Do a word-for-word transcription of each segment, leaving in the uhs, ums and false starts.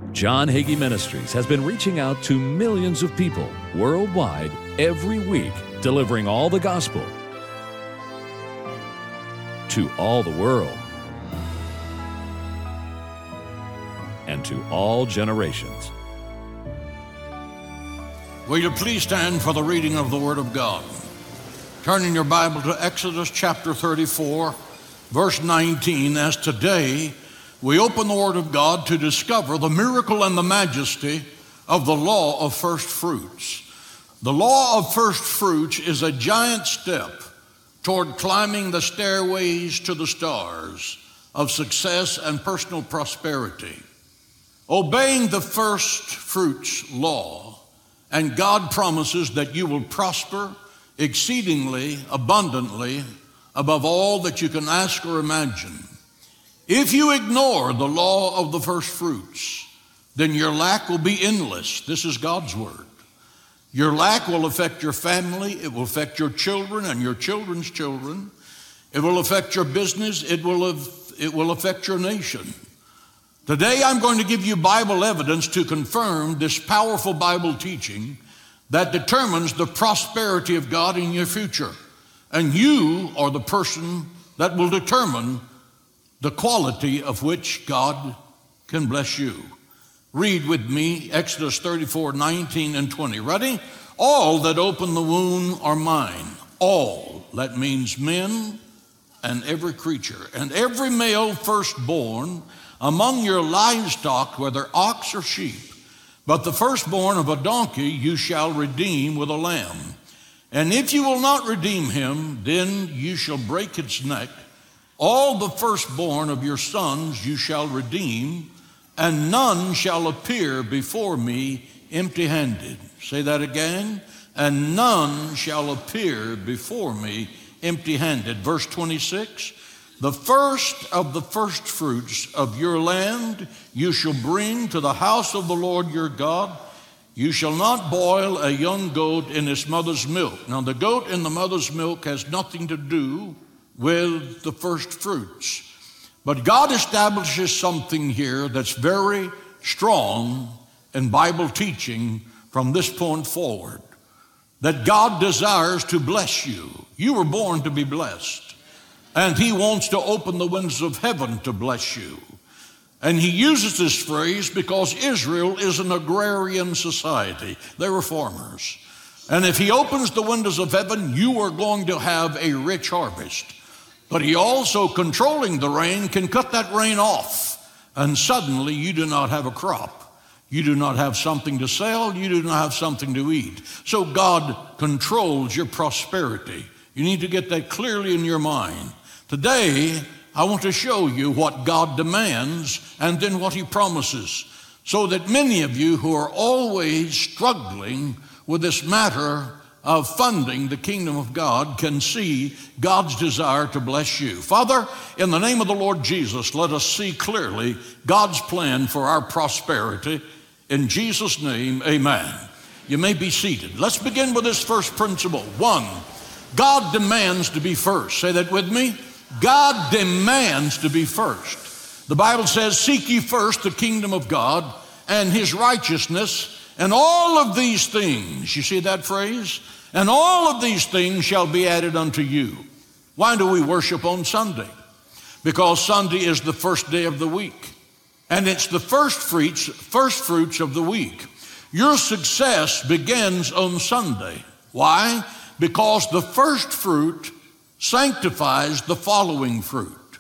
John Hagee Ministries has been reaching out to millions of people worldwide every week, delivering all the gospel to all the world and to all generations. Will you please stand for the reading of the Word of God? Turn in your Bible to Exodus chapter thirty-four, verse nineteen, as today we open the Word of God to discover the miracle and the majesty of the law of first fruits. The law of first fruits is a giant step toward climbing the stairways to the stars of success and personal prosperity. Obeying the first fruits law, and God promises that you will prosper exceedingly abundantly above all that you can ask or imagine. If you ignore the law of the first fruits, then your lack will be endless. This is God's word. Your lack will affect your family. It will affect your children and your children's children. It will affect your business. It will, it will affect your nation. Today, I'm going to give you Bible evidence to confirm this powerful Bible teaching that determines the prosperity of God in your future. And you are the person that will determine the quality of which God can bless you. Read with me Exodus thirty-four, nineteen and twenty. Ready? All that open the womb are mine. All. That means men and every creature. And every male firstborn among your livestock, whether ox or sheep. But the firstborn of a donkey you shall redeem with a lamb. And if you will not redeem him, then you shall break its neck. All the firstborn of your sons you shall redeem, and none shall appear before me empty-handed. Say that again. And none shall appear before me empty-handed. Verse twenty-six, the first of the first fruits of your land you shall bring to the house of the Lord your God. You shall not boil a young goat in its mother's milk. Now, the goat in the mother's milk has nothing to do with the first fruits. But God establishes something here that's very strong in Bible teaching from this point forward, that God desires to bless you. You were born to be blessed, and he wants to open the windows of heaven to bless you. And he uses this phrase because Israel is an agrarian society. They were farmers. And if he opens the windows of heaven, you are going to have a rich harvest. But he also, controlling the rain, can cut that rain off. And suddenly you do not have a crop. You do not have something to sell. You do not have something to eat. So God controls your prosperity. You need to get that clearly in your mind. Today, I want to show you what God demands and then what he promises, so that many of you who are always struggling with this matter of funding the kingdom of God can see God's desire to bless you. Father, in the name of the Lord Jesus, let us see clearly God's plan for our prosperity. In Jesus' name, amen. You may be seated. Let's begin with this first principle. One, God demands to be first. Say that with me. God demands to be first. The Bible says, seek ye first the kingdom of God and his righteousness, and all of these things, you see that phrase? And all of these things shall be added unto you. Why do we worship on Sunday? Because Sunday is the first day of the week. And it's the first fruits, first fruits of the week. Your success begins on Sunday. Why? Because the first fruit sanctifies the following fruit.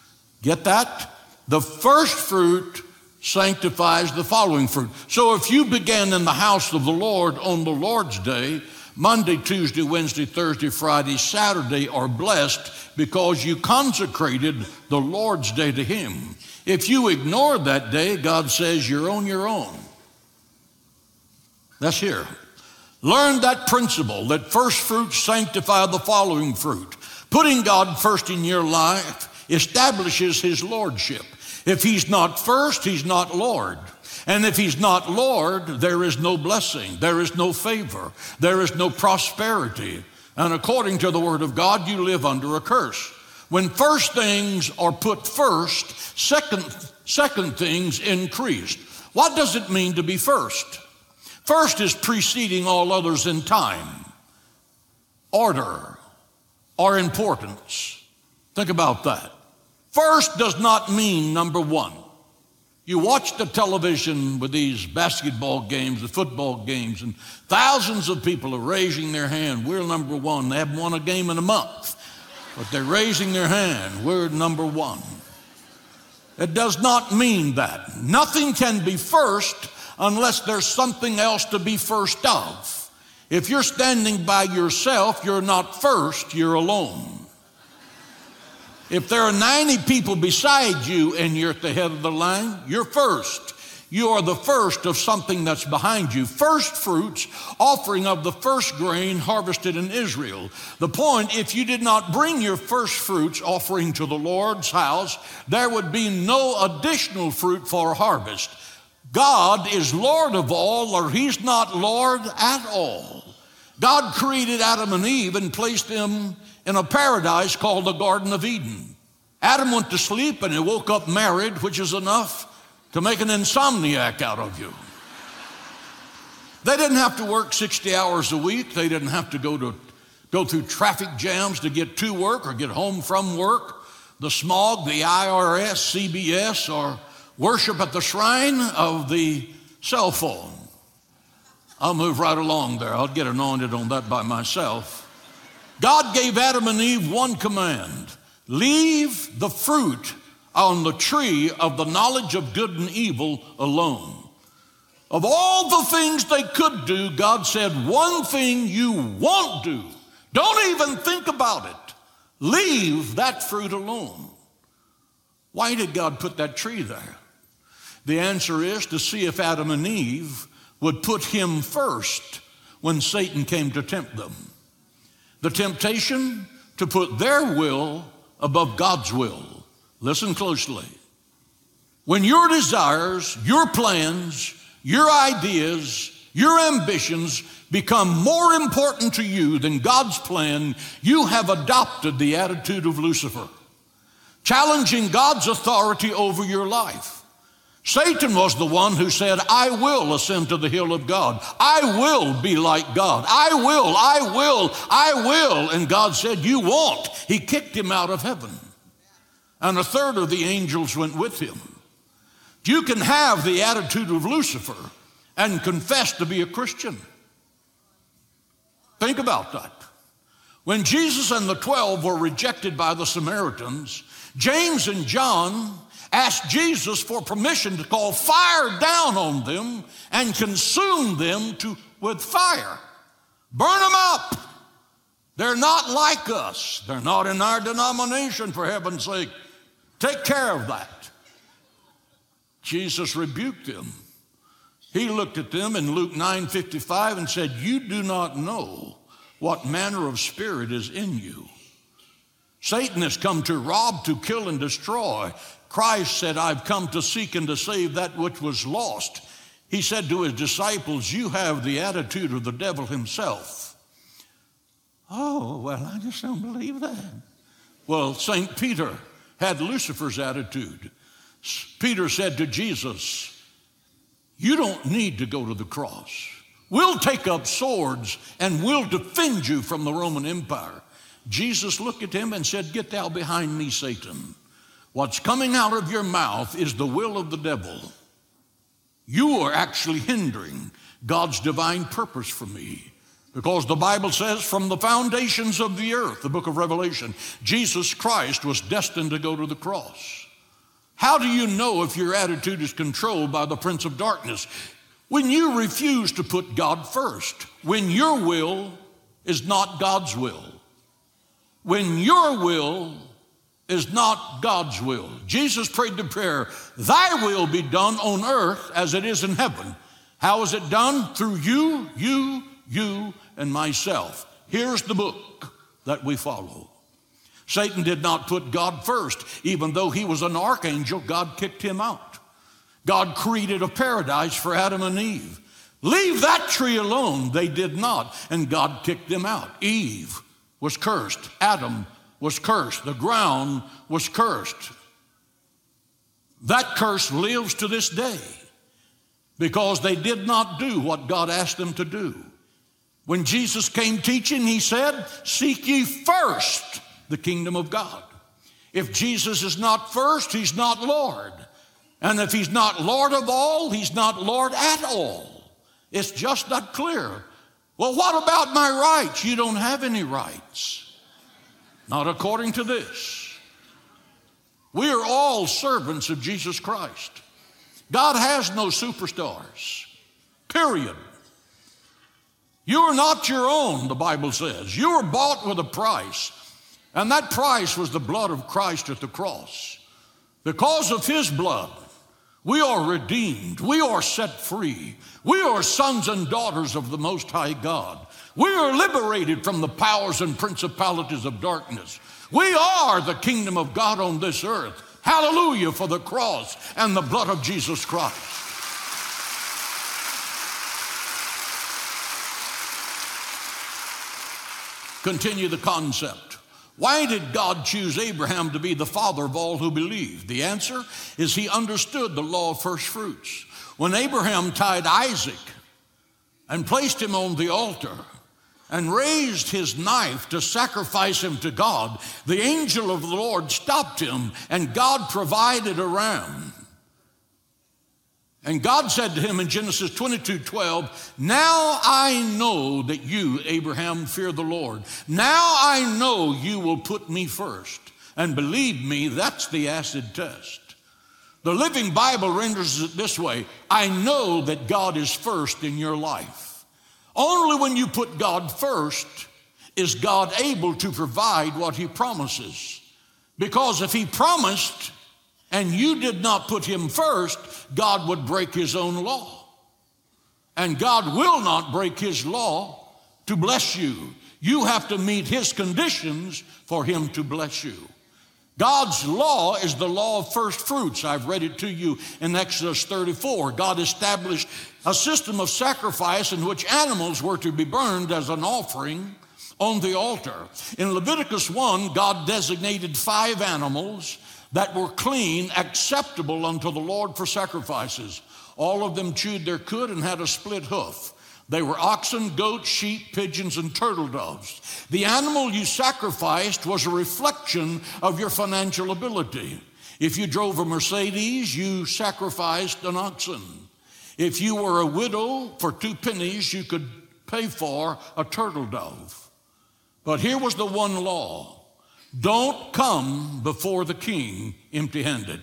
Get that? The first fruit sanctifies the following fruit. So if you began in the house of the Lord on the Lord's day, Monday, Tuesday, Wednesday, Thursday, Friday, Saturday are blessed because you consecrated the Lord's day to him. If you ignore that day, God says you're on your own. That's here. Learn that principle, that first fruits sanctify the following fruit. Putting God first in your life establishes his lordship. If he's not first, he's not Lord. And if he's not Lord, there is no blessing, there is no favor, there is no prosperity. And according to the word of God, you live under a curse. When first things are put first, second, second things increase. What does it mean to be first? First is preceding all others in time, order, or importance. Think about that. First does not mean number one. You watch the television with these basketball games, the football games, and thousands of people are raising their hand. We're number one. They haven't won a game in a month, but they're raising their hand. We're number one. It does not mean that. Nothing can be first unless there's something else to be first of. If you're standing by yourself, you're not first, you're alone. If there are ninety people beside you and you're at the head of the line, you're first. You are the first of something that's behind you. First fruits, offering of the first grain harvested in Israel. The point, if you did not bring your first fruits offering to the Lord's house, there would be no additional fruit for harvest. God is Lord of all, or he's not Lord at all. God created Adam and Eve and placed them in a paradise called the Garden of Eden. Adam went to sleep and he woke up married, which is enough to make an insomniac out of you. They didn't have to work sixty hours a week. They didn't have to go to go through traffic jams to get to work or get home from work. The smog, the I R S, C B S, or worship at the shrine of the cell phone. I'll move right along there. I'll get anointed on that by myself. God gave Adam and Eve one command: leave the fruit on the tree of the knowledge of good and evil alone. Of all the things they could do, God said, one thing you won't do. Don't even think about it. Leave that fruit alone. Why did God put that tree there? The answer is to see if Adam and Eve would put him first when Satan came to tempt them. The temptation to put their will above God's will. Listen closely. When your desires, your plans, your ideas, your ambitions become more important to you than God's plan, you have adopted the attitude of Lucifer, challenging God's authority over your life. Satan was the one who said, I will ascend to the hill of God. I will be like God. I will, I will, I will. And God said, you won't. He kicked him out of heaven. And a third of the angels went with him. You can have the attitude of Lucifer and confess to be a Christian. Think about that. When Jesus and the twelve were rejected by the Samaritans, James and John asked Jesus for permission to call fire down on them and consume them to, with fire. Burn them up. They're not like us. They're not in our denomination, for heaven's sake. Take care of that. Jesus rebuked them. He looked at them in Luke nine fifty-five and said, you do not know what manner of spirit is in you. Satan has come to rob, to kill, and destroy. Christ said, I've come to seek and to save that which was lost. He said to his disciples, you have the attitude of the devil himself. Oh, well, I just don't believe that. Well, Saint Peter had Lucifer's attitude. Peter said to Jesus, you don't need to go to the cross. We'll take up swords and we'll defend you from the Roman Empire. Jesus looked at him and said, get thou behind me, Satan. What's coming out of your mouth is the will of the devil. You are actually hindering God's divine purpose for me. Because the Bible says from the foundations of the earth, the book of Revelation, Jesus Christ was destined to go to the cross. How do you know if your attitude is controlled by the prince of darkness? When you refuse to put God first, when your will is not God's will, when your will is not God's will. Jesus prayed the prayer, thy will be done on earth as it is in heaven. How is it done? Through you, you, you, and myself. Here's the book that we follow. Satan did not put God first. Even though he was an archangel, God kicked him out. God created a paradise for Adam and Eve. Leave that tree alone. They did not, and God kicked them out. Eve was cursed. Adam was cursed. The ground was cursed. That curse lives to this day. because they did not do what God asked them to do. When Jesus came teaching, he said, seek ye first the kingdom of God. If Jesus is not first, he's not Lord. And if he's not Lord of all, he's not Lord at all. It's just that clear. Well, what about my rights? You don't have any rights. Not according to this. We are all servants of Jesus Christ. God has no superstars, period. You are not your own, the Bible says. You were bought with a price, and that price was the blood of Christ at the cross. Because of his blood, we are redeemed. We are set free. We are sons and daughters of the Most High God. We are liberated from the powers and principalities of darkness. We are the kingdom of God on this earth. Hallelujah for the cross and the blood of Jesus Christ. Continue the concept. Why did God choose Abraham to be the father of all who believe? The answer is he understood the law of first fruits. When Abraham tied Isaac and placed him on the altar and raised his knife to sacrifice him to God, the angel of the Lord stopped him, and God provided a ram. And God said to him in Genesis twenty-two twelve, now I know that you, Abraham, fear the Lord. Now I know you will put me first. And believe me, that's the acid test. The Living Bible renders it this way: I know that God is first in your life. Only when you put God first is God able to provide what he promises. Because if he promised and you did not put him first, God would break his own law. And God will not break his law to bless you. You have to meet his conditions for him to bless you. God's law is the law of first fruits. I've read it to you in Exodus thirty-four. God established a system of sacrifice in which animals were to be burned as an offering on the altar. In Leviticus one, God designated five animals that were clean, acceptable unto the Lord for sacrifices. All of them chewed their cud and had a split hoof. They were oxen, goats, sheep, pigeons, and turtle doves. The animal you sacrificed was a reflection of your financial ability. If you drove a Mercedes, you sacrificed an oxen. If you were a widow, for two pennies, you could pay for a turtle dove. But here was the one law: don't come before the king empty-handed.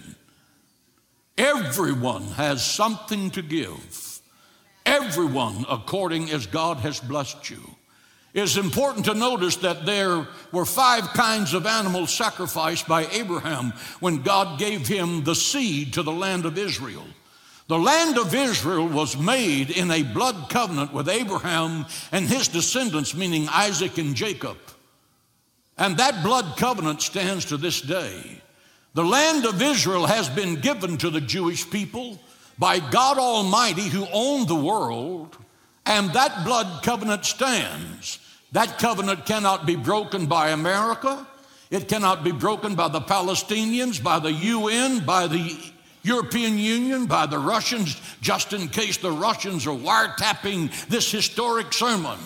Everyone has something to give. Everyone according as God has blessed you. It's important to notice that there were five kinds of animals sacrificed by Abraham when God gave him the seed to the land of Israel. The land of Israel was made in a blood covenant with Abraham and his descendants, meaning Isaac and Jacob. And that blood covenant stands to this day. The land of Israel has been given to the Jewish people by God Almighty, who owned the world, and that blood covenant stands. That covenant cannot be broken by America. It cannot be broken by the Palestinians, by the U N, by the European Union, by the Russians, just in case the Russians are wiretapping this historic sermon.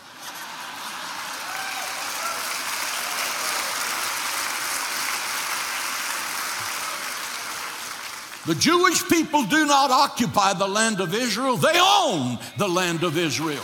The Jewish people do not occupy the land of Israel. They own the land of Israel.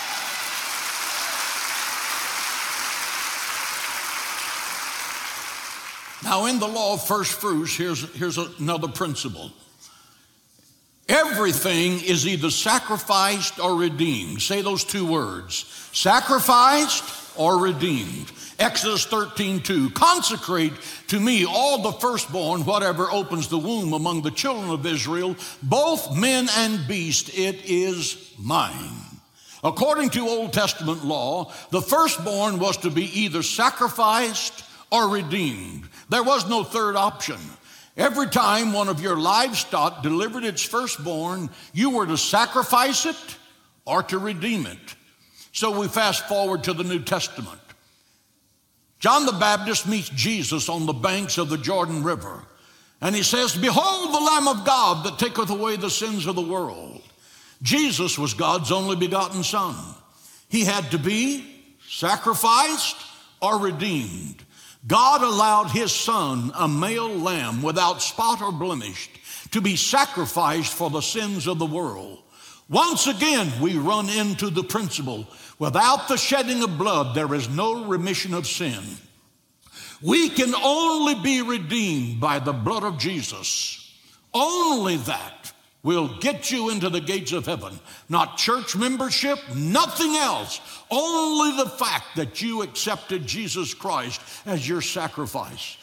Now, in the law of first fruits, here's, here's another principle. Everything is either sacrificed or redeemed. Say those two words: sacrificed or redeemed. Exodus thirteen two, consecrate to me all the firstborn, whatever opens the womb among the children of Israel, both men and beast, it is mine. According to Old Testament law, the firstborn was to be either sacrificed or redeemed. There was no third option. Every time one of your livestock delivered its firstborn, you were to sacrifice it or to redeem it. So we fast forward to the New Testament. John the Baptist meets Jesus on the banks of the Jordan River, and he says, behold the Lamb of God that taketh away the sins of the world. Jesus was God's only begotten Son. He had to be sacrificed or redeemed. God allowed his Son, a male lamb without spot or blemish, to be sacrificed for the sins of the world. Once again, we run into the principle, without the shedding of blood, there is no remission of sin. We can only be redeemed by the blood of Jesus. Only that will get you into the gates of heaven. Not church membership, nothing else. Only the fact that you accepted Jesus Christ as your sacrifice.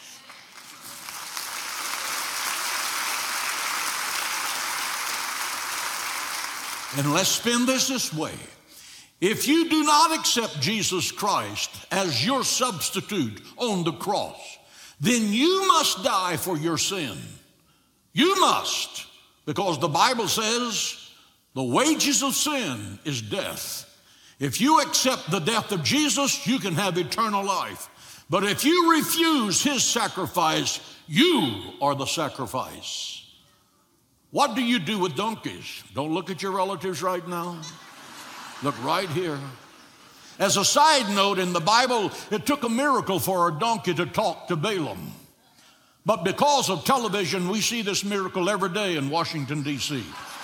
And let's spin this this way. If you do not accept Jesus Christ as your substitute on the cross, then you must die for your sin. You must, because the Bible says the wages of sin is death. If you accept the death of Jesus, you can have eternal life. But if you refuse his sacrifice, you are the sacrifice. What do you do with donkeys? Don't look at your relatives right now. Look right here. As a side note, in the Bible, it took a miracle for a donkey to talk to Balaam. But because of television, we see this miracle every day in Washington, D C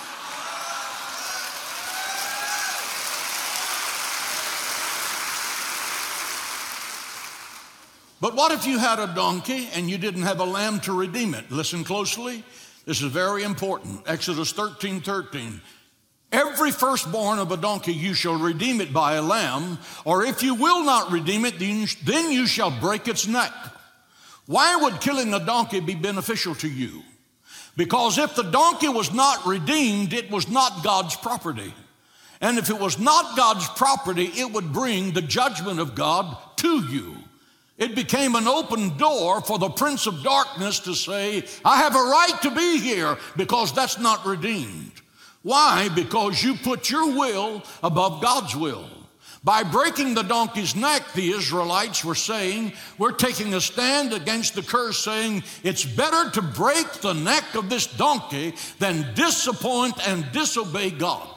But what if you had a donkey and you didn't have a lamb to redeem it? Listen closely. This is very important. Exodus thirteen thirteen. Every firstborn of a donkey you shall redeem it by a lamb, or if you will not redeem it, then you shall break its neck. Why would killing a donkey be beneficial to you? Because if the donkey was not redeemed, it was not God's property. And if it was not God's property, it would bring the judgment of God to you. It became an open door for the prince of darkness to say, I have a right to be here, because that's not redeemed. Why? Because you put your will above God's will. By breaking the donkey's neck, the Israelites were saying, we're taking a stand against the curse, saying it's better to break the neck of this donkey than disappoint and disobey God.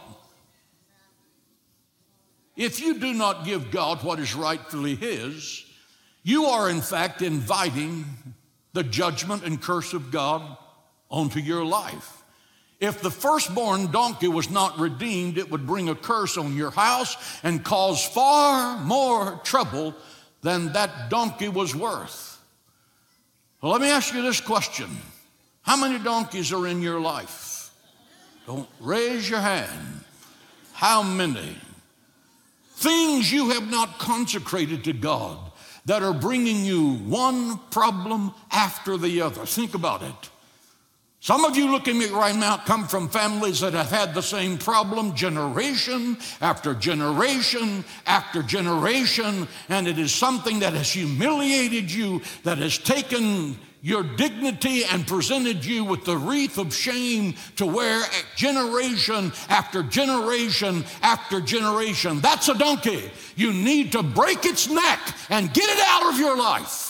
If you do not give God what is rightfully his, you are in fact inviting the judgment and curse of God onto your life. If the firstborn donkey was not redeemed, it would bring a curse on your house and cause far more trouble than that donkey was worth. Well, let me ask you this question. How many donkeys are in your life? Don't raise your hand. How many? Things you have not consecrated to God that are bringing you one problem after the other. Think about it. Some of you looking at me right now come from families that have had the same problem generation after generation after generation, and it is something that has humiliated you, that has taken your dignity and presented you with the wreath of shame to wear generation after generation after generation. That's a donkey. You need to break its neck and get it out of your life.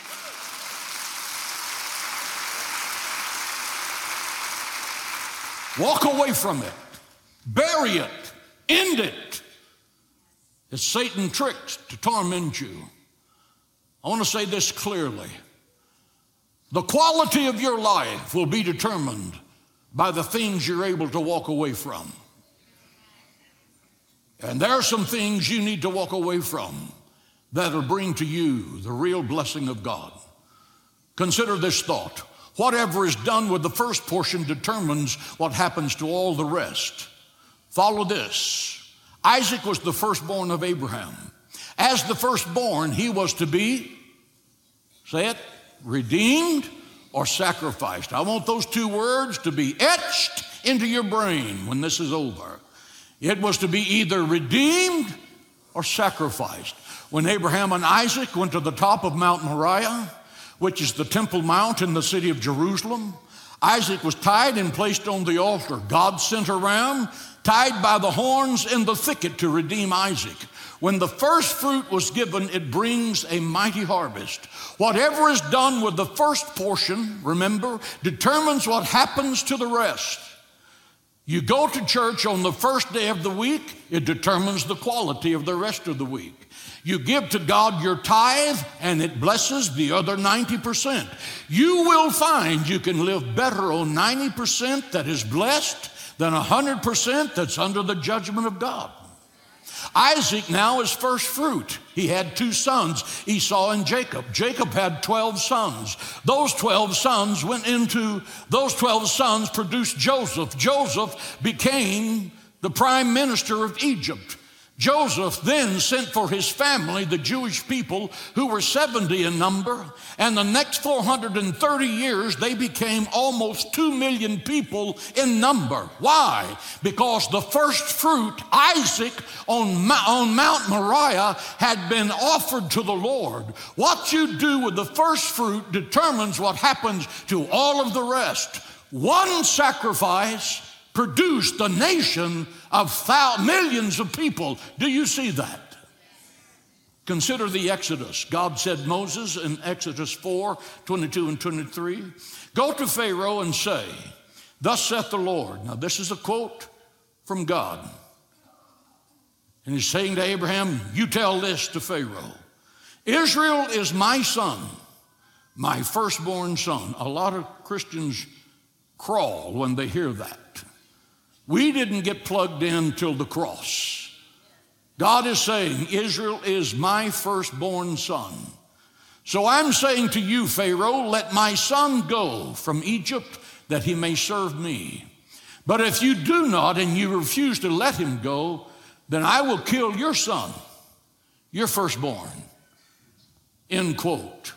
Walk away from it. Bury it. End it. It's Satan's tricks to torment you. I want to say this clearly. The quality of your life will be determined by the things you're able to walk away from. And there are some things you need to walk away from that'll bring to you the real blessing of God. Consider this thought. Whatever is done with the first portion determines what happens to all the rest. Follow this. Isaac was the firstborn of Abraham. As the firstborn, he was to be, say it, redeemed or sacrificed. I want those two words to be etched into your brain when this is over. It was to be either redeemed or sacrificed. When Abraham and Isaac went to the top of Mount Moriah, which is the Temple Mount in the city of Jerusalem, Isaac was tied and placed on the altar. God sent a ram tied by the horns in the thicket to redeem Isaac. When the first fruit was given, it brings a mighty harvest. Whatever is done with the first portion, remember, determines what happens to the rest. You go to church on the first day of the week, it determines the quality of the rest of the week. You give to God your tithe, and it blesses the other ninety percent. You will find you can live better on ninety percent that is blessed than one hundred percent that's under the judgment of God. Isaac now is first fruit. He had two sons, Esau and Jacob. Jacob had twelve sons. Those twelve sons went into, those twelve sons produced Joseph. Joseph became the prime minister of Egypt. Joseph then sent for his family, the Jewish people, who were seventy in number, and the next four hundred thirty years, they became almost two million people in number. Why? Because the first fruit, Isaac, on, on Mount Moriah, had been offered to the Lord. What you do with the first fruit determines what happens to all of the rest. One sacrifice produced a nation of thousands, millions of people. Do you see that? Consider the Exodus. God said Moses in Exodus four, twenty-two and twenty-three, go to Pharaoh and say, thus saith the Lord. Now this is a quote from God. And he's saying to Abraham, you tell this to Pharaoh. Israel is my son, my firstborn son. A lot of Christians crawl when they hear that. We didn't get plugged in till the cross. God is saying, Israel is my firstborn son. So I'm saying to you, Pharaoh, let my son go from Egypt that he may serve me. But if you do not and you refuse to let him go, then I will kill your son, your firstborn. End quote.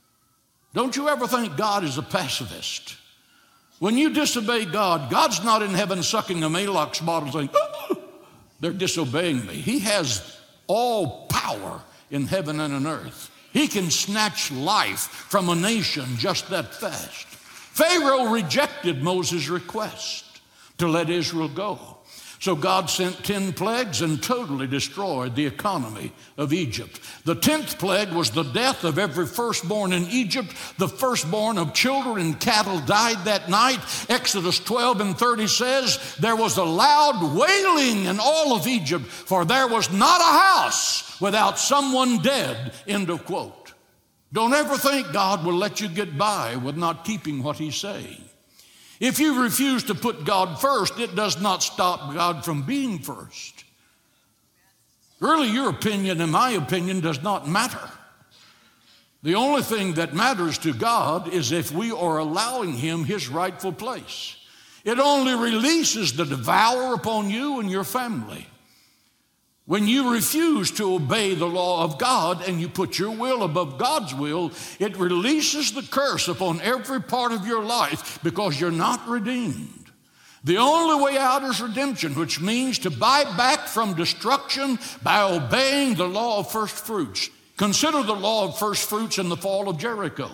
Don't you ever think God is a pacifist? When you disobey God, God's not in heaven sucking a Maalox bottle saying, oh, they're disobeying me. He has all power in heaven and on earth. He can snatch life from a nation just that fast. Pharaoh rejected Moses' request to let Israel go. So God sent ten plagues and totally destroyed the economy of Egypt. The tenth plague was the death of every firstborn in Egypt. The firstborn of children and cattle died that night. Exodus twelve and thirty says, there was a loud wailing in all of Egypt, for there was not a house without someone dead. End of quote. Don't ever think God will let you get by with not keeping what he's saying. If you refuse to put God first, it does not stop God from being first. Really, your opinion and my opinion does not matter. The only thing that matters to God is if we are allowing him his rightful place. It only releases the devourer upon you and your family. When you refuse to obey the law of God and you put your will above God's will, it releases the curse upon every part of your life because you're not redeemed. The only way out is redemption, which means to buy back from destruction by obeying the law of first fruits. Consider the law of first fruits in the fall of Jericho.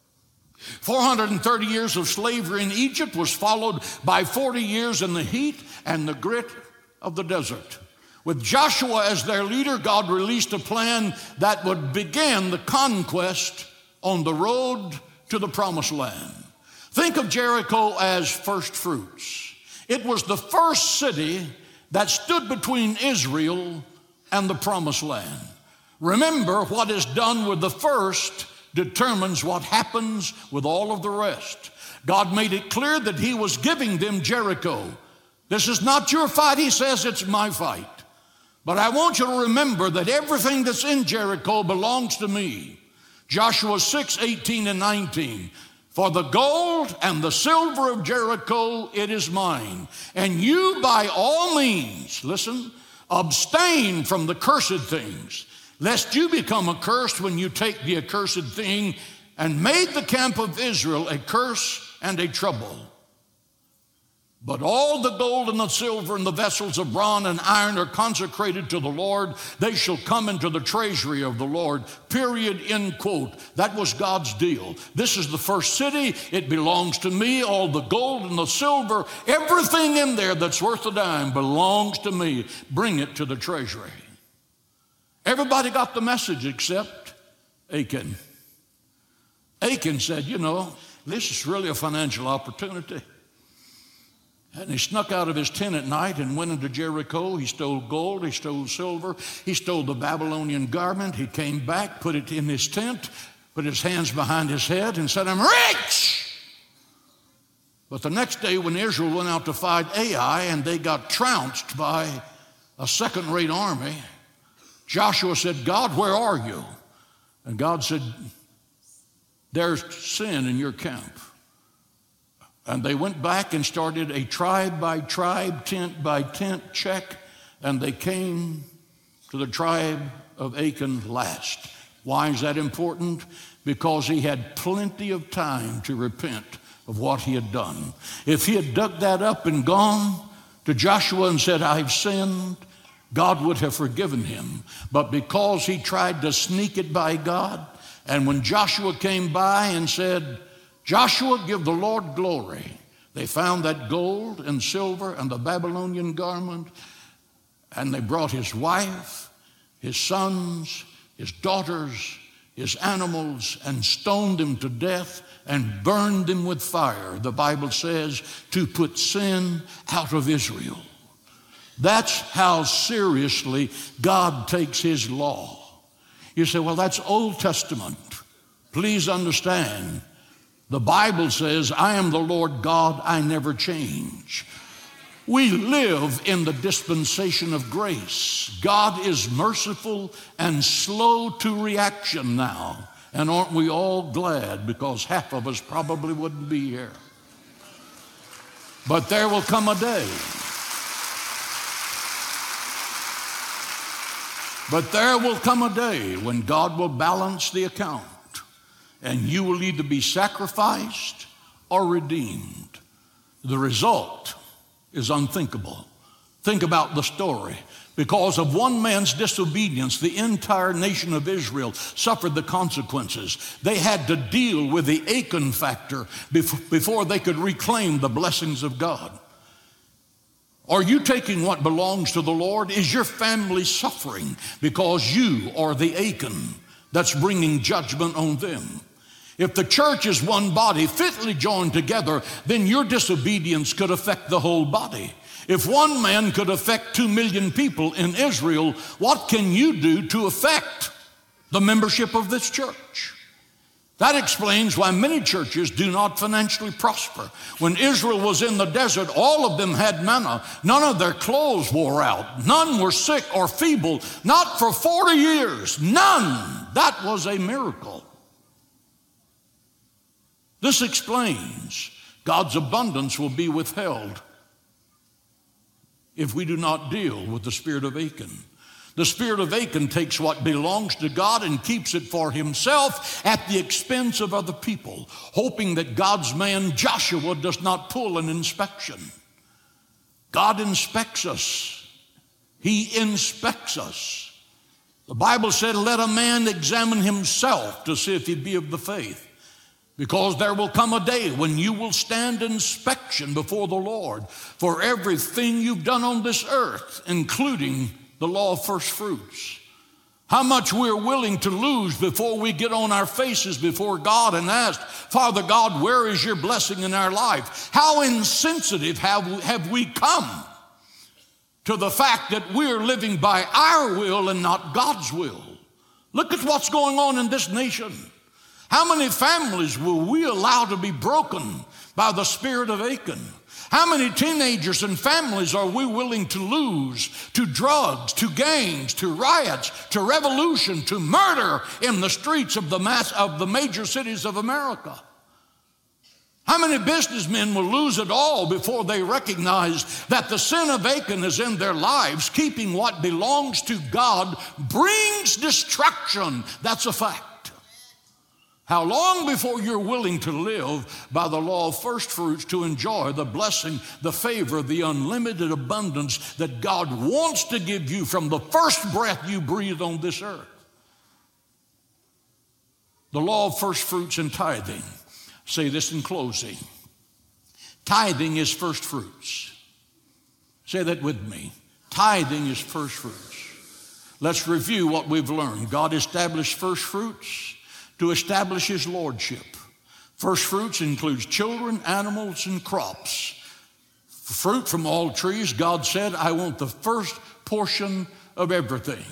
four hundred thirty years of slavery in Egypt was followed by forty years in the heat and the grit of the desert. With Joshua as their leader, God released a plan that would begin the conquest on the road to the promised land. Think of Jericho as first fruits. It was the first city that stood between Israel and the promised land. Remember, what is done with the first determines what happens with all of the rest. God made it clear that he was giving them Jericho. This is not your fight, he says, it's my fight. But I want you to remember that everything that's in Jericho belongs to me. Joshua six, eighteen and nineteen. For the gold and the silver of Jericho, it is mine. And you by all means, listen, abstain from the cursed things, lest you become accursed when you take the accursed thing, and made the camp of Israel a curse and a trouble. But all the gold and the silver and the vessels of bronze and iron are consecrated to the Lord. They shall come into the treasury of the Lord. Period, end quote. That was God's deal. This is the first city. It belongs to me. All the gold and the silver, everything in there that's worth a dime belongs to me. Bring it to the treasury. Everybody got the message except Achan. Achan said, you know, this is really a financial opportunity. And he snuck out of his tent at night and went into Jericho. He stole gold, he stole silver, he stole the Babylonian garment. He came back, put it in his tent, put his hands behind his head and said, I'm rich! But the next day when Israel went out to fight Ai and they got trounced by a second-rate army, Joshua said, God, where are you? And God said, there's sin in your camp. And they went back and started a tribe by tribe, tent by tent check, and they came to the tribe of Achan last. Why is that important? Because he had plenty of time to repent of what he had done. If he had dug that up and gone to Joshua and said, I've sinned, God would have forgiven him. But because he tried to sneak it by God, and when Joshua came by and said, Joshua, give the Lord glory, they found that gold and silver and the Babylonian garment, and they brought his wife, his sons, his daughters, his animals, and stoned them to death and burned them with fire, the Bible says, to put sin out of Israel. That's how seriously God takes his law. You say, well, that's Old Testament. Please understand, the Bible says, I am the Lord God, I never change. We live in the dispensation of grace. God is merciful and slow to reaction now. And aren't we all glad? Because half of us probably wouldn't be here. But there will come a day. But there will come a day when God will balance the account. And you will either be sacrificed or redeemed. The result is unthinkable. Think about the story. Because of one man's disobedience, the entire nation of Israel suffered the consequences. They had to deal with the Achan factor before they could reclaim the blessings of God. Are you taking what belongs to the Lord? Is your family suffering because you are the Achan that's bringing judgment on them? If the church is one body fitly joined together, then your disobedience could affect the whole body. If one man could affect two million people in Israel, what can you do to affect the membership of this church? That explains why many churches do not financially prosper. When Israel was in the desert, all of them had manna. None of their clothes wore out. None were sick or feeble, not for forty years. None. That was a miracle. This explains God's abundance will be withheld if we do not deal with the spirit of Achan. The spirit of Achan takes what belongs to God and keeps it for himself at the expense of other people, hoping that God's man Joshua does not pull an inspection. God inspects us. He inspects us. The Bible said, let a man examine himself to see if he be of the faith. Because there will come a day when you will stand inspection before the Lord for everything you've done on this earth, including the law of first fruits. How much we're willing to lose before we get on our faces before God and ask, Father God, where is your blessing in our life? How insensitive have we, have we come to the fact that we're living by our will and not God's will? Look at what's going on in this nation. How many families will we allow to be broken by the spirit of Achan? How many teenagers and families are we willing to lose to drugs, to gangs, to riots, to revolution, to murder in the streets of the mass of the major cities of America? How many businessmen will lose it all before they recognize that the sin of Achan is in their lives? Keeping what belongs to God brings destruction. That's a fact. How long before you're willing to live by the law of first fruits to enjoy the blessing, the favor, the unlimited abundance that God wants to give you from the first breath you breathe on this earth? The law of first fruits and tithing. Say this in closing. Tithing is first fruits. Say that with me. Tithing is first fruits. Let's review what we've learned. God established first fruits to establish his lordship. First fruits includes children, animals, and crops. fruit from all trees, God said, I want the first portion of everything.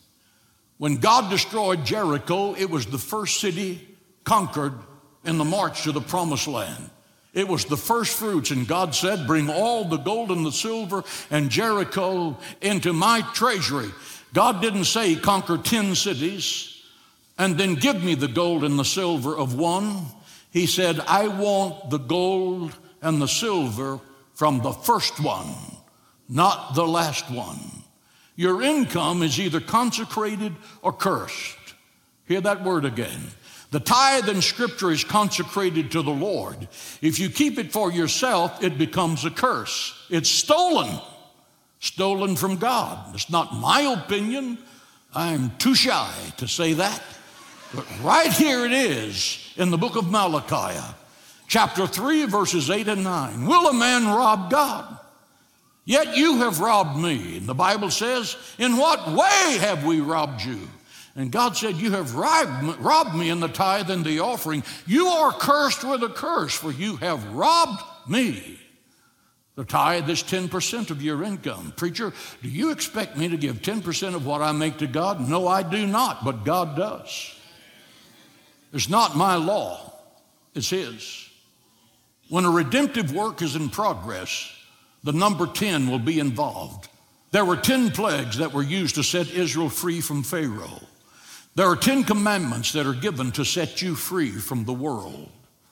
When God destroyed Jericho, it was the first city conquered in the march to the promised land. It was the first fruits, and God said, bring all the gold and the silver and Jericho into my treasury. God didn't say conquer ten cities and then give me the gold and the silver of one. He said, I want the gold and the silver from the first one, not the last one. Your income is either consecrated or cursed. Hear that word again. The tithe in Scripture is consecrated to the Lord. If you keep it for yourself, it becomes a curse. It's stolen, stolen from God. It's not my opinion. I'm too shy to say that. But right here it is in the book of Malachi, chapter three, verses eight and nine. Will a man rob God? Yet you have robbed me. And the Bible says, in what way have we robbed you? And God said, you have robbed, robbed me in the tithe and the offering. You are cursed with a curse, for you have robbed me. The tithe is ten percent of your income. Preacher, do you expect me to give ten percent of what I make to God? No, I do not, but God does. It's not my law, it's His. When a redemptive work is in progress, the number ten will be involved. There were ten plagues that were used to set Israel free from Pharaoh. There are ten commandments that are given to set you free from the world.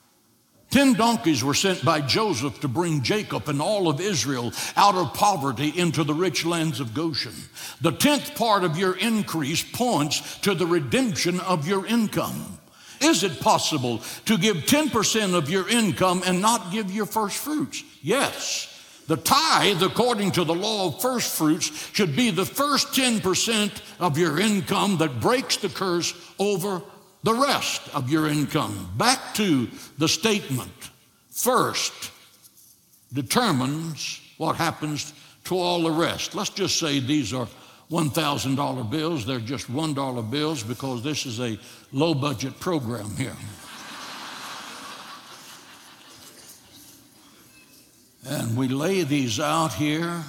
Ten donkeys were sent by Joseph to bring Jacob and all of Israel out of poverty into the rich lands of Goshen. The tenth part of your increase points to the redemption of your income. Is it possible to give ten percent of your income and not give your first fruits? Yes. The tithe, according to the law of first fruits, should be the first ten percent of your income that breaks the curse over the rest of your income. Back to the statement. First determines what happens to all the rest. Let's just say these are one thousand dollar bills. They're just one dollar bills because this is a low-budget program here. And we lay these out here,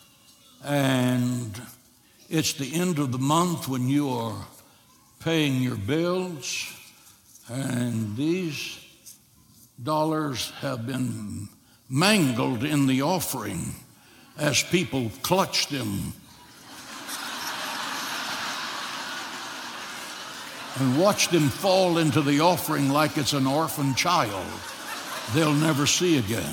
and it's the end of the month when you are paying your bills, and these dollars have been mangled in the offering as people clutch them and watch them fall into the offering like it's an orphan child they'll never see again.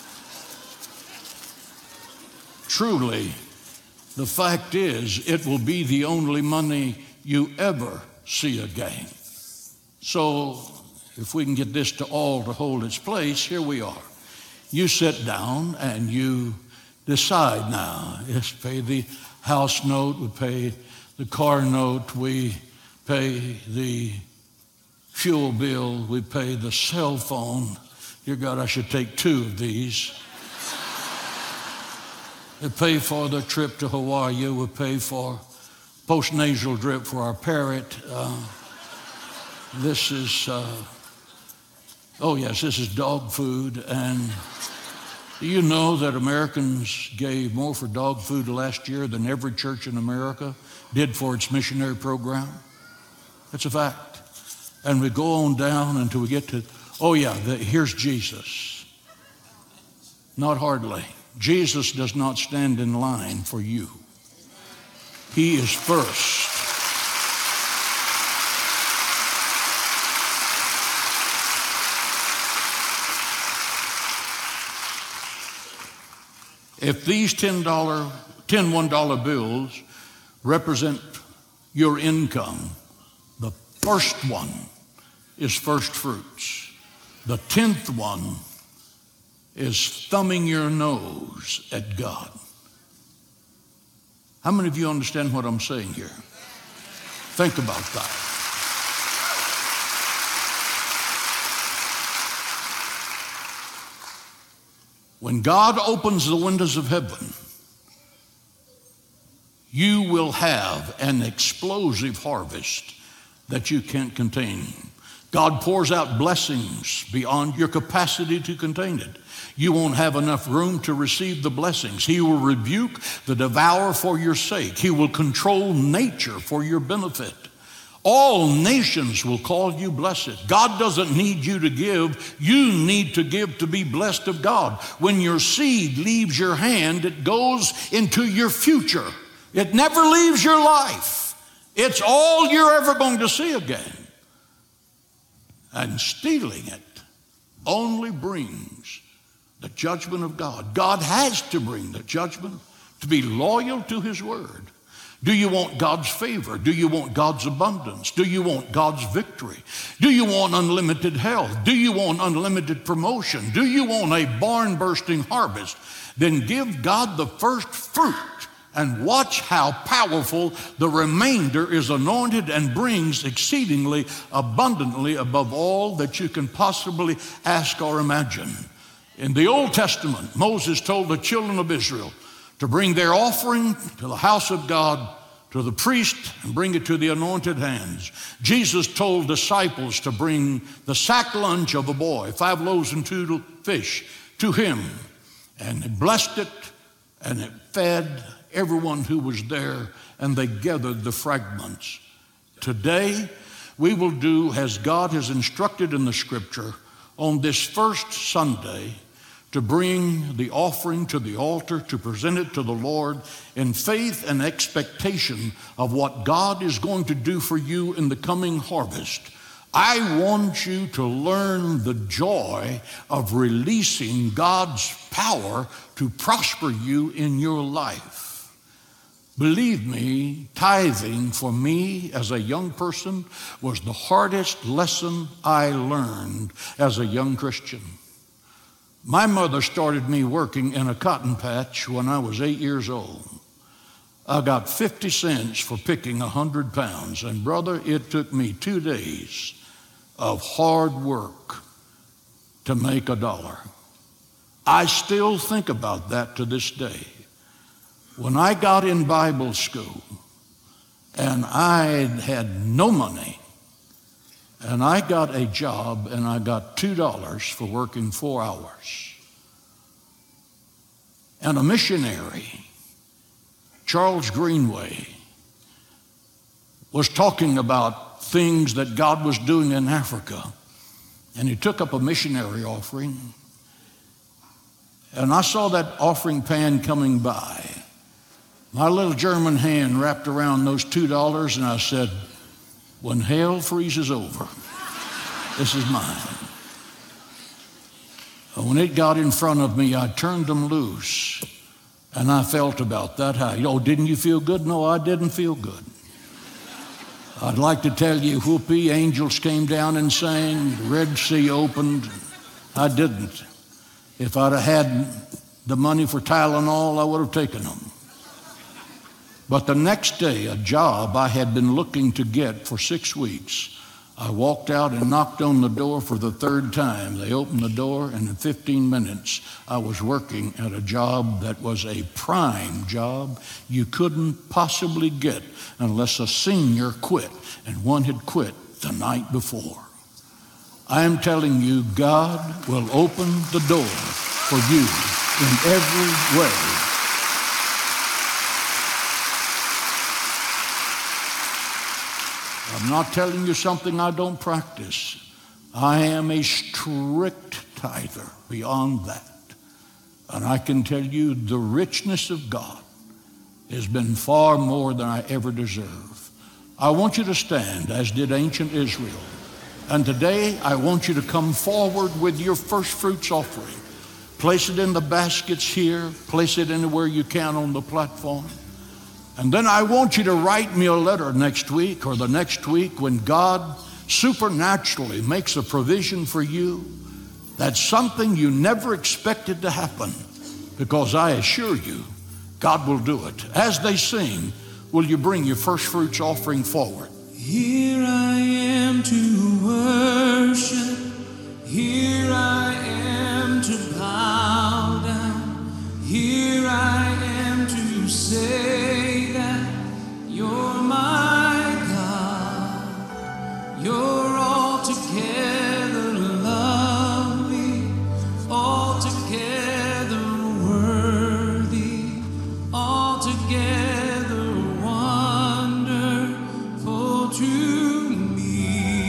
Truly, the fact is, it will be the only money you ever see again. So, if we can get this to all to hold its place, here we are. You sit down and you decide now. Yes, pay the house note, we pay the car note, we pay the fuel bill, we pay the cell phone. Dear God, I should take two of these. We pay for the trip to Hawaii. We pay for post-nasal drip for our parrot. Uh, this is, uh, oh yes, this is dog food. And do you know that Americans gave more for dog food last year than every church in America did for its missionary program? That's a fact. And we go on down until we get to, oh yeah, the, here's Jesus. Not hardly. Jesus does not stand in line for you. He is first. If these ten dollar, ten one dollar bills represent your income, the first one is first fruits. The tenth one is thumbing your nose at God. How many of you understand what I'm saying here? Think about that. When God opens the windows of heaven, you will have an explosive harvest that you can't contain. God pours out blessings beyond your capacity to contain it. You won't have enough room to receive the blessings. He will rebuke the devourer for your sake. He will control nature for your benefit. All nations will call you blessed. God doesn't need you to give. You need to give to be blessed of God. When your seed leaves your hand, it goes into your future. It never leaves your life. It's all you're ever going to see again. And stealing it only brings the judgment of God. God has to bring the judgment to be loyal to his word. Do you want God's favor? Do you want God's abundance? Do you want God's victory? Do you want unlimited health? Do you want unlimited promotion? Do you want a barn-bursting harvest? Then give God the first fruit and watch how powerful the remainder is anointed and brings exceedingly abundantly above all that you can possibly ask or imagine. In the Old Testament, Moses told the children of Israel to bring their offering to the house of God, to the priest, and bring it to the anointed hands. Jesus told disciples to bring the sack lunch of a boy, five loaves and two fish, to him. And they blessed it, and it fed everyone who was there, and they gathered the fragments. Today, we will do as God has instructed in the scripture on this first Sunday, to bring the offering to the altar, to present it to the Lord in faith and expectation of what God is going to do for you in the coming harvest. I want you to learn the joy of releasing God's power to prosper you in your life. Believe me, tithing for me as a young person was the hardest lesson I learned as a young Christian. My mother started me working in a cotton patch when I was eight years old. I got fifty cents for picking one hundred pounds, and brother, it took me two days of hard work to make a dollar. I still think about that to this day. When I got in Bible school and I had no money, and I got a job and I got two dollars for working four hours. And a missionary, Charles Greenway, was talking about things that God was doing in Africa. And he took up a missionary offering. And I saw that offering pan coming by. My little German hand wrapped around those two dollars, and I said, when hell freezes over, this is mine. And when it got in front of me, I turned them loose, and I felt about that high. Oh, didn't you feel good? No, I didn't feel good. I'd like to tell you, whoopee, angels came down and sang, the Red Sea opened. I didn't. If I'd have had the money for Tylenol, I would have taken them. But the next day, a job I had been looking to get for six weeks, I walked out and knocked on the door for the third time. They opened the door, and in fifteen minutes, I was working at a job that was a prime job you couldn't possibly get unless a senior quit, and one had quit the night before. I am telling you, God will open the door for you in every way. I'm not telling you something I don't practice. I am a strict tither beyond that. And I can tell you the richness of God has been far more than I ever deserve. I want you to stand, as did ancient Israel. And today I want you to come forward with your first fruits offering. Place it in the baskets here. Place it anywhere you can on the platform. And then I want you to write me a letter next week or the next week when God supernaturally makes a provision for you. That's something you never expected to happen, because I assure you, God will do it. As they sing, will you bring your first fruits offering forward? Here I am to worship. Here I am to bow down. Here I am to say that you're my God. You're altogether altogether wonderful to me.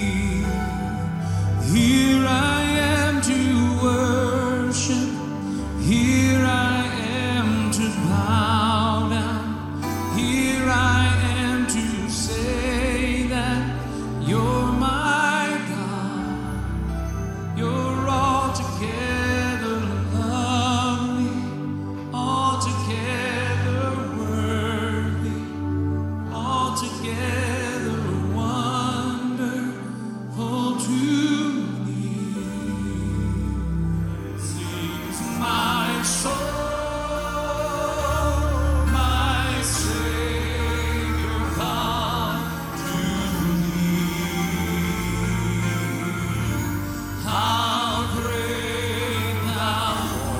Here I am to worship, here I am to bow down, here I am to say that you're my God. You're altogether lovely, altogether worthy, altogether wonderful to me. Sings my soul, my Savior God to thee. How great thou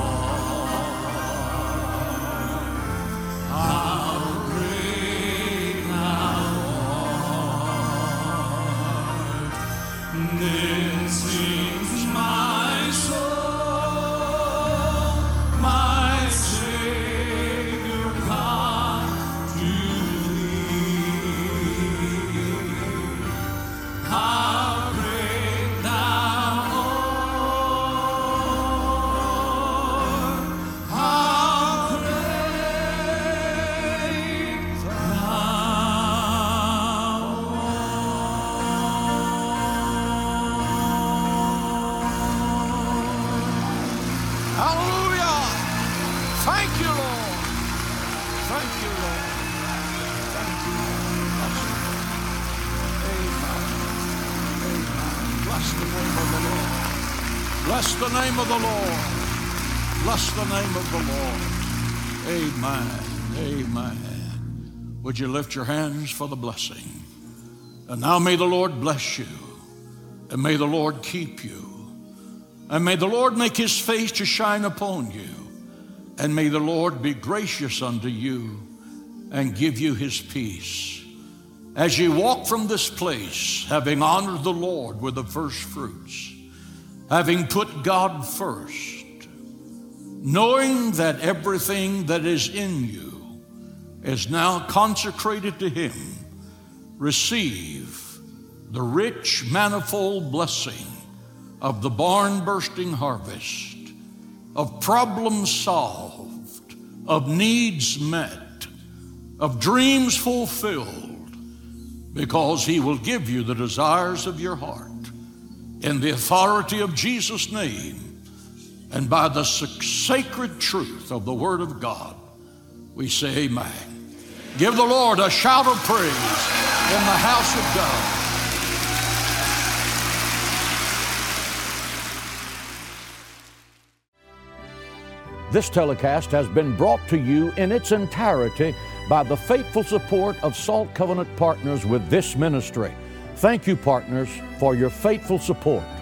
art, how great thou art. Then sings my soul, my Savior God to thee. How great thou art, how great thou Hallelujah. Thank you, Lord. Thank you, Lord. Thank you, Lord. Amen. Amen. Bless the name of the Lord. Bless the name of the Lord. Bless the name of the Lord. Amen. Amen. Would you lift your hands for the blessing? And now may the Lord bless you, and may the Lord keep you, and may the Lord make his face to shine upon you, and may the Lord be gracious unto you and give you his peace. As you walk from this place, having honored the Lord with the first fruits, having put God first, knowing that everything that is in you is now consecrated to him, receive the rich, manifold blessing of the barn-bursting harvest, of problems solved, of needs met, of dreams fulfilled, because he will give you the desires of your heart. In the authority of Jesus' name, and by the sacred truth of the Word of God, we say amen. Give the Lord a shout of praise in the house of God. This telecast has been brought to you in its entirety by the faithful support of Salt Covenant Partners with this ministry. Thank you, partners, for your faithful support.